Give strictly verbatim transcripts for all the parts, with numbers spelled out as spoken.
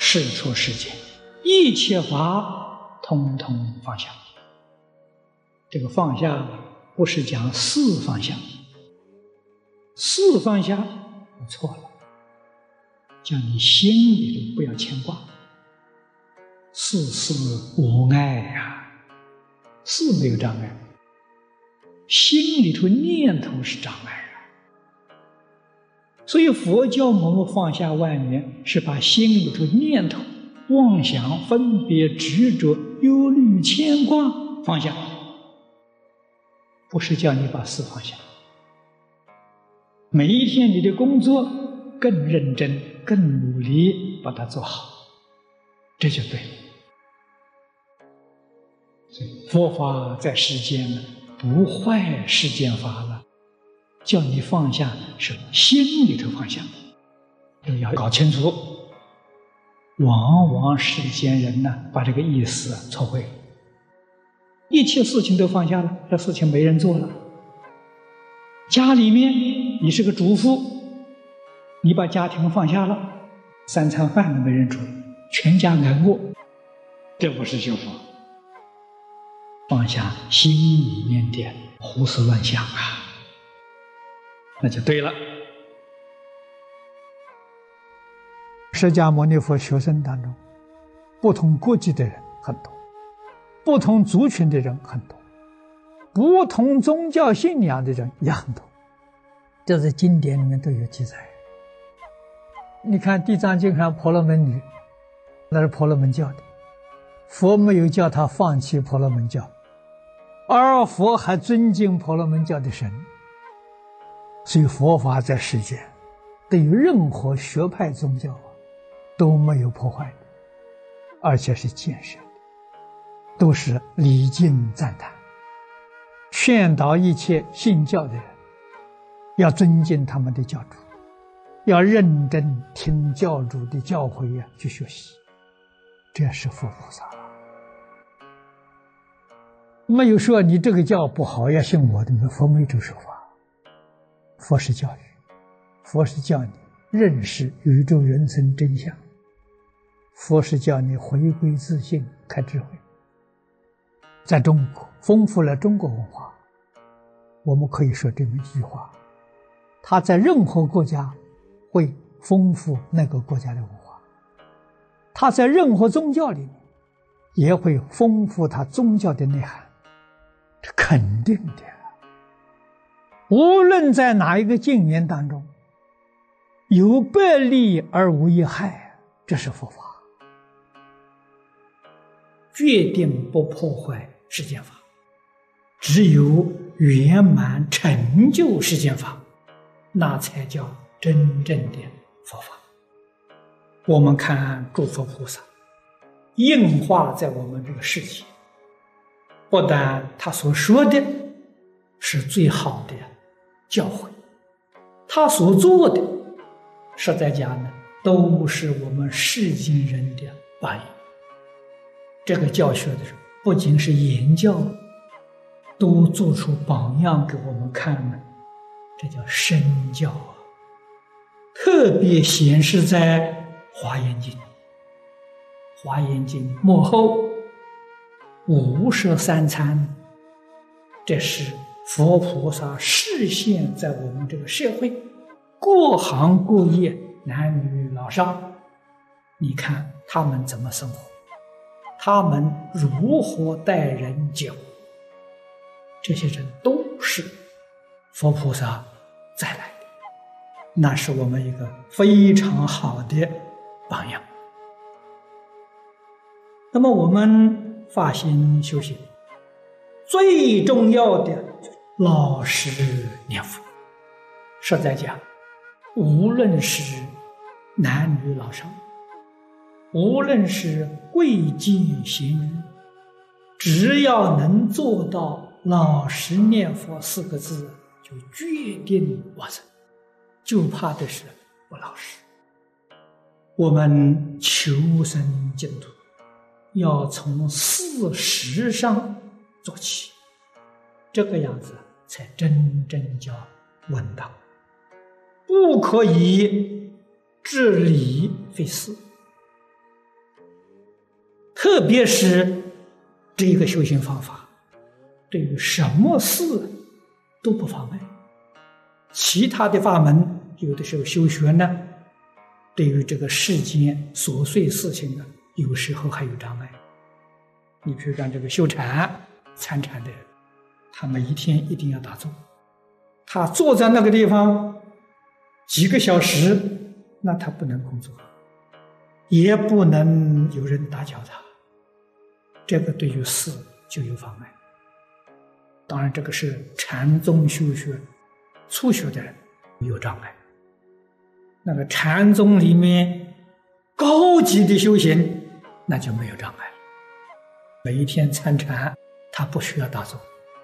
世出世间，一切法通通放下。这个放下不是讲事放下，事放下错了，叫你心里头不要牵挂。事事无碍呀，事没有障碍，心里头念头是障碍啊。所以佛教我们放下万缘，是把心里头念头、妄想、分别、执着、忧虑、牵挂放下，不是叫你把事放下。每一天你的工作更认真、更努力把它做好，这就对了。所以佛法在世间呢，不坏世间法了，叫你放下是心里头放下，都要搞清楚。往往世间人呢，把这个意思错会了，一切事情都放下了，这事情没人做了。家里面你是个主妇，你把家庭放下了，三餐饭都没人煮，全家挨饿，这不是修法。放下心里面的胡思乱想啊，那就对了。释迦牟尼佛学生当中，不同国籍的人很多，不同族群的人很多，不同宗教信仰的人也很多，这在经典里面都有记载。你看《地藏经》上婆罗门女，那是婆罗门教的，佛没有叫她放弃婆罗门教，而佛还尊敬婆罗门教的神。所以佛法在世间对于任何学派宗教都没有破坏的，而且是建设的，都是礼敬赞叹，劝导一切信教的人要尊敬他们的教主，要认真听教主的教诲啊，去学习，这是佛菩萨。没有说你这个教不好要信我的，佛没有这个说法。佛是教育，佛是叫你认识宇宙人生真相，佛是叫你回归自信，开智慧。在中国丰富了中国文化，我们可以说这么一句话，它在任何国家会丰富那个国家的文化，它在任何宗教里面也会丰富它宗教的内涵，这肯定的。无论在哪一个经验当中，有百利而无一害，这是佛法，决定不破坏世间法。只有圆满成就世间法，那才叫真正的佛法。我们看诸佛菩萨应化在我们这个世界，不但他所说的是最好的教诲，他所做的实在讲呢，都是我们世间人的榜样。这个教学的时候，不仅是言教，都做出榜样给我们看呢，这叫身教啊。特别显示在华严经，华严经末后五十三参，这是佛菩萨示现在我们这个社会各行各业男女老少，你看他们怎么生活，他们如何待人接物，这些人都是佛菩萨再来的，那是我们一个非常好的榜样。那么我们发心修行最重要的老实念佛，实在讲，无论是男女老少，无论是贵贱贤愚，只要能做到老实念佛四个字，就决定往生，就怕的是不老实。我们求生净土，要从事实上做起，这个样子才真正叫稳当。不可以治理非事， 特别是这个修行方法，对于什么事都不妨碍。其他的法门有的时候修学呢，对于这个世间琐碎事情呢，有时候还有障碍。你比如讲这个修禅参禅的人，他每一天一定要打坐，他坐在那个地方几个小时，那他不能工作，也不能有人打搅他，这个对于事就有妨碍。当然这个是禅宗修学初学的人有障碍，那个禅宗里面高级的修行那就没有障碍，每一天参禅他不需要打坐。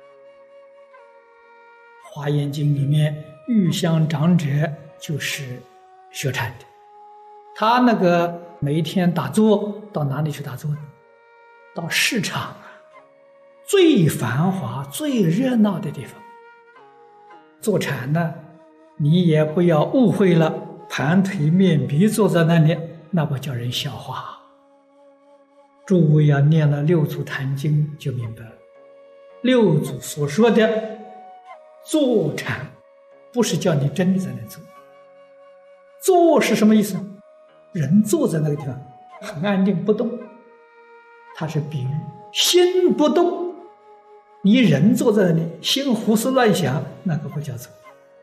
华严经里面玉香长者就是学禅的，他那个每一天打坐到哪里去打坐呢？到市场啊，最繁华最热闹的地方坐禅呢。你也不要误会了，盘腿面壁坐在那里，那不叫人笑话。诸位要念了六祖坛经就明白了，六祖所说的坐禅不是叫你真的在那坐，坐是什么意思？人坐在那个地方很安静不动，它是比喻心不动。你人坐在那里心胡思乱想，那个不叫坐。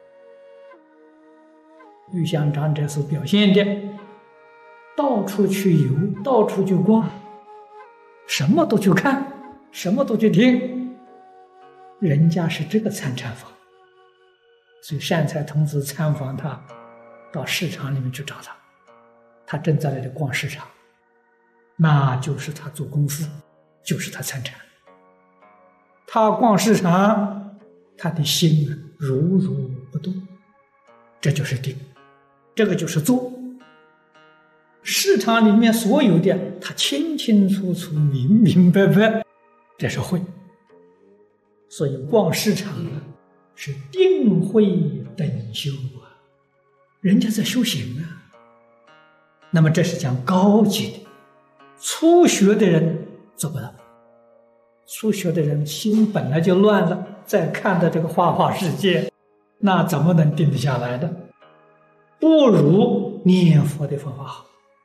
玉香长者所表现的到处去游，到处去逛，什么都去看，什么都去听，人家是这个参禅法。所以善财童子参访他，到市场里面去找他，他正在那里逛市场，那就是他做功夫，就是他参禅。他逛市场，他的心如如不动，这就是定，这个就是坐。市场里面所有的他清清楚楚明明白白，这是慧。所以逛市场啊是定慧等修啊，人家在修行啊。那么这是讲高级的，初学的人做不到。初学的人心本来就乱了，再看到这个花花世界，那怎么能定得下来呢？不如念佛的方法好。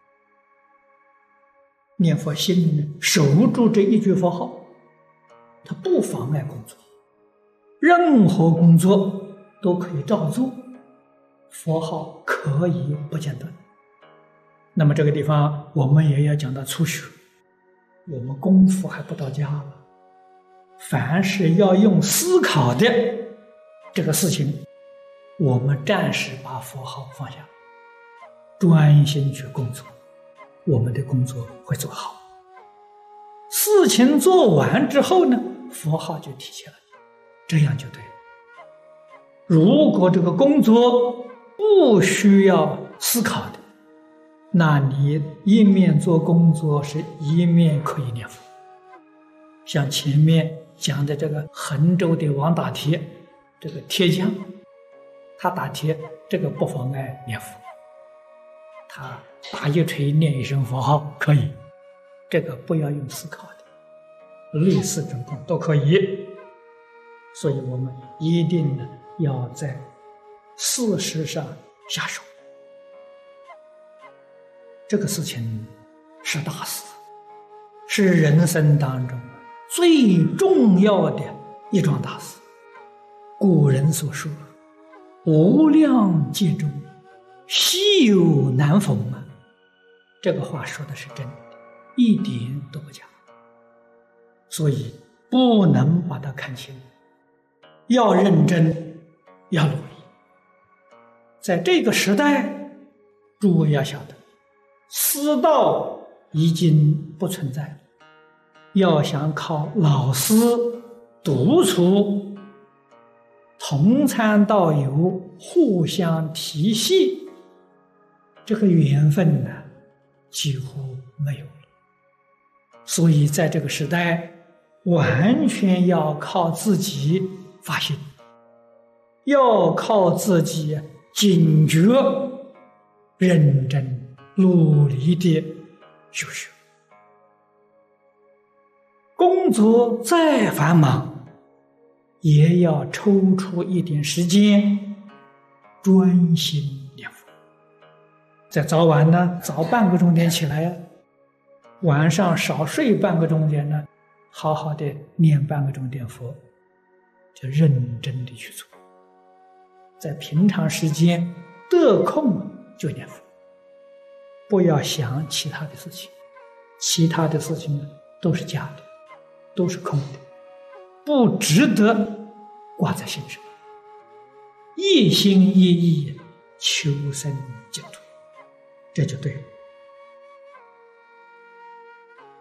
念佛心里面守住这一句佛号，它不妨碍工作，任何工作都可以照做，佛号可以不间断。那么这个地方我们也要讲到初学，我们功夫还不到家了，凡是要用思考的这个事情，我们暂时把佛号放下，专心去工作，我们的工作会做好。事情做完之后呢，佛号就提起来，这样就对了。如果这个工作不需要思考的，那你一面做工作是一面可以念佛。像前面讲的这个衡州的王打铁，这个铁匠，他打铁这个不妨碍念佛，他打一锤念一声佛号可以，这个不要用思考的，类似这种都可以。所以我们一定呢要在事实上下手。这个事情是大事，是人生当中最重要的一桩大事。古人所说无量劫中稀有难逢啊，这个话说的是真的，一点都不假。所以不能把它看轻，要认真，要努力。在这个时代，诸位要晓得，私道已经不存在了，要想靠老师督促同参道友互相提携，这个缘分呢几乎没有了。所以在这个时代完全要靠自己发心，要靠自己警觉认真努力的修学。 工作再繁忙，也要抽出一点时间专心念佛。在早晚呢，早半个钟点起来呀，晚上少睡半个钟点呢，好好的念半个钟点佛，就认真的去做。在平常时间得空就念佛，不要想其他的事情，其他的事情都是假的，都是空的，不值得挂在心上。一心一意求生净土，这就对了。